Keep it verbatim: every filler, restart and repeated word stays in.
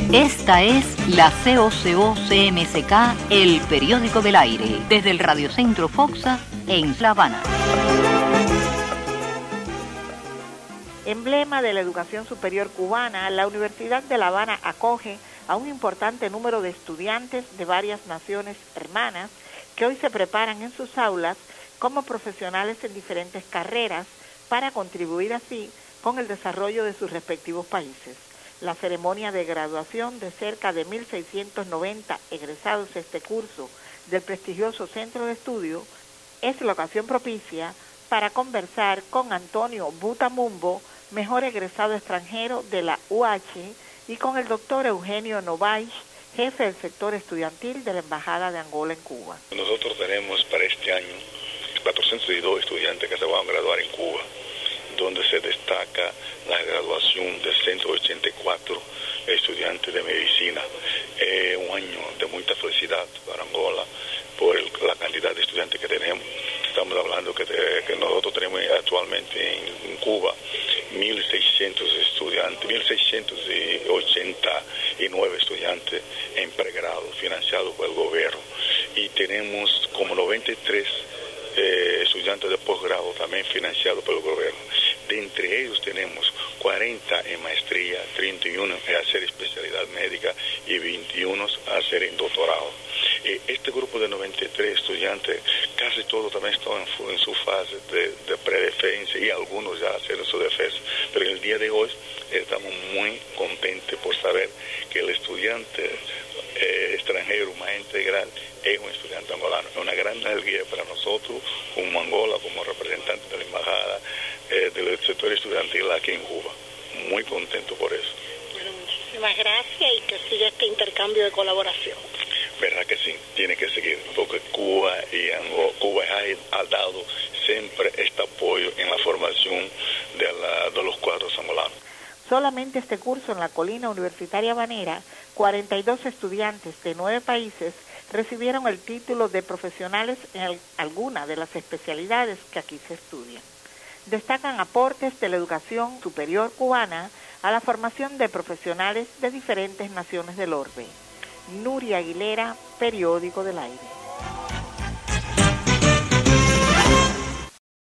Esta es la C O C O C M C K, el periódico del aire, desde el Radiocentro Foxa en La Habana. Emblema de la educación superior cubana, la Universidad de La Habana acoge a un importante número de estudiantes de varias naciones hermanas que hoy se preparan en sus aulas como profesionales en diferentes carreras para contribuir así con el desarrollo de sus respectivos países. La ceremonia de graduación de cerca de mil seiscientos noventa egresados de este curso del prestigioso centro de estudio es la ocasión propicia para conversar con Antonio Butamumbo, mejor egresado extranjero de la U H, y con el doctor Eugenio Novaich, jefe del sector estudiantil de la Embajada de Angola en Cuba. Nosotros tenemos para este año cuatrocientos dos estudiantes que se van a graduar en Cuba, donde se destaca la graduación de ciento ochenta y cuatro estudiantes de medicina. Eh, un año de mucha felicidad para Angola por el, la cantidad de estudiantes que tenemos. Estamos hablando que, de, que nosotros tenemos actualmente en, en Cuba mil seiscientos estudiantes, mil seiscientos ochenta y nueve estudiantes en pregrado financiados por el gobierno, y tenemos como noventa y tres eh, estudiantes de posgrado también financiados por el gobierno. De entre ellos tenemos cuarenta en maestría, treinta y uno en hacer especialidad médica y veintiuno a hacer en doctorado. Eh, este grupo de noventa y tres estudiantes, casi todos también están en, en su fase de, de predefensa, y algunos ya hacen su defensa. Pero en el día de hoy estamos muy contentos por saber que el estudiante eh, extranjero más integral es un estudiante angolano. Es una gran alegría para nosotros como Angola, como representante de la embajada eh, del sector estudiantil aquí en Cuba. Muy contento por eso. Bueno, muchísimas gracias y que siga este intercambio de colaboración. Verdad que sí, tiene que seguir, porque Cuba y Angola, Cuba ha, ha dado siempre este apoyo en la formación de, la, de los cuadros angolanos. Solamente este curso en la colina universitaria habanera, cuarenta y dos estudiantes de nueve países recibieron el título de profesionales en el, alguna de las especialidades que aquí se estudian. Destacan aportes de la educación superior cubana a la formación de profesionales de diferentes naciones del orbe. Nuria Aguilera, Periódico del Aire.